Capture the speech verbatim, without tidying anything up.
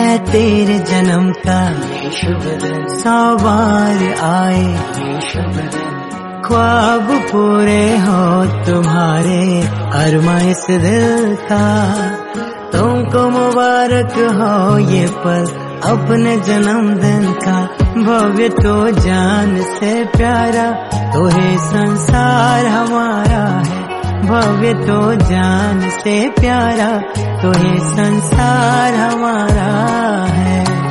है तेरे जन्म का शुभ दिन, सौ बार आए शुभ दिन, ख्वाब पूरे हो तुम्हारे अरमा इस दिल का। तुमको मुबारक हो ये पल अपने जन्मदिन का, भव्य तो जान से प्यारा तो है संसार हमारा है, भव्य तो जान से प्यारा तो है संसार हमारा है।